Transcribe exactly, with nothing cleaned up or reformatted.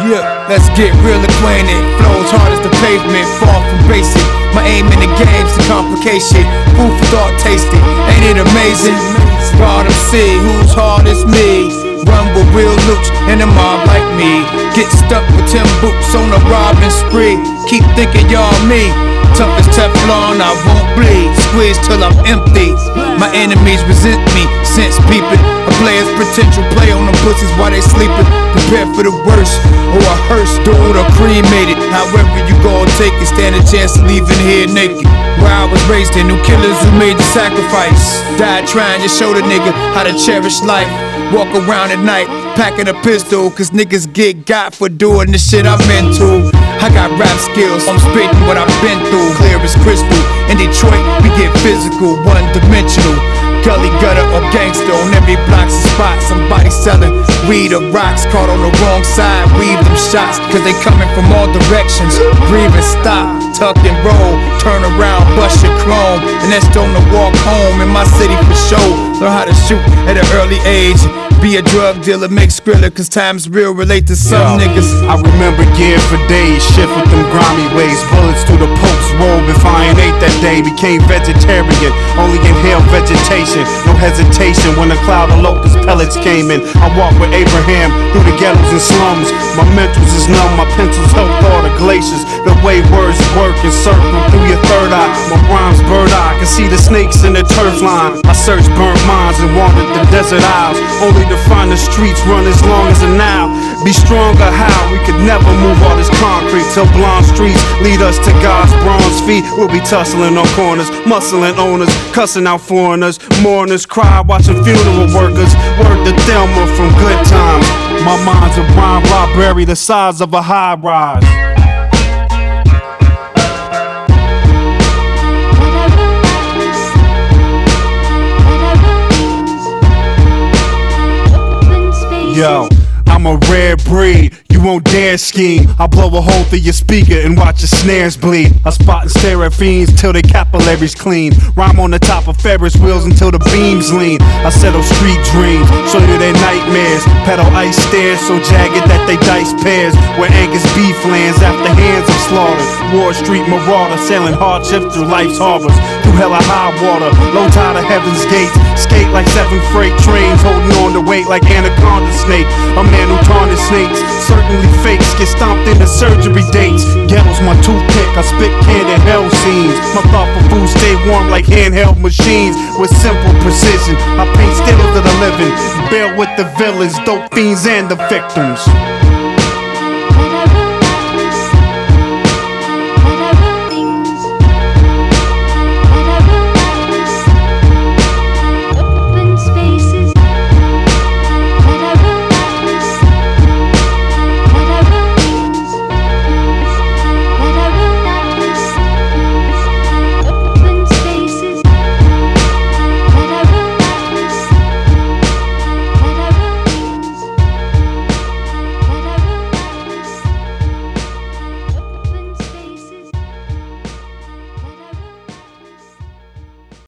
Yeah, let's get real acquainted. Flows hard as the pavement, far from basic. My aim in the game's the complication. Food for thought tasting, ain't it amazing? God, I'm see who's hard as me. Run with real loops and a mob like me. Get stuck with ten boots on a robbing spree. Keep thinking y'all me. Tough as Teflon, I won't bleed. Squeeze till I'm empty. My enemies resent me, sense peeping. A player's potential play on them pussies while they sleeping. Prepare for the worst, or a hearse, dude, or cremated. However you gon' take it, stand a chance of leaving here naked. Where I was raised in, new killers who made the sacrifice. Died trying to show the nigga how to cherish life. Walk around at night, packing a pistol, cause niggas get got for doing the shit I'm into. I got rap skills, I'm spitting what I've been through, clear as crystal. In Detroit, we get physical, one dimensional. Gully gutter or gangster, on every block's a spot. Somebody selling weed or rocks, caught on the wrong side, weave them shots, cause they coming from all directions. Breathe and stop, tuck and roll, turn around, bust your chrome, and that's on the walk home. In my city for sure, learn how to shoot at an early age. Be a drug dealer, make Skrilla, cause time's real, relate to some Yo, niggas. I remember gear for days, shift with them grimy ways. Bullets through the Pope's robe, if I ain't ate that day. Became vegetarian, only inhale vegetation. No hesitation when a cloud of locust pellets came in. I walked with Abraham through the ghettos and slums. My mentals is numb, my pencils help thaw the glaciers. The way words work and circle through your third eye. My rhymes bird eye, can see the snakes in the turf line. I searched burnt mines and wandered the desert isles, only to find the streets run as long as a Nile. Be stronger how? We could never move all this concrete till blonde streets lead us to God's bronze feet. We'll be tussling on corners, muscling owners, cussing out foreigners. Mourners cry watching funeral workers. Word to Thelma from Good Times. My mind's a rhyme library the size of a high rise. Yo, I'm a rare breed, you won't dare scheme. I blow a hole through your speaker and watch your snares bleed. I spot and stare at fiends till their capillaries clean. Rhyme on the top of Ferris wheels until the beams lean. I settle street dreams, show you their nightmares. Pedal ice stairs so jagged that they dice pairs. Where Angus beef lands after hands of slaughter. Ward Street marauder, sailing hardships through life's harbors. Through hella high water, low tide of heaven's gates. Skate like seven freight trains, holding on to weight like anaconda snake. A man who tarnished snakes, certainly fakes, get stomped into surgery dates. Ghetto's my toothpick, I spit candid hell scenes. My thoughtful food stay warm like handheld machines. With simple precision, I paint stills of the living. Bear with the villains, dope fiends and the victims.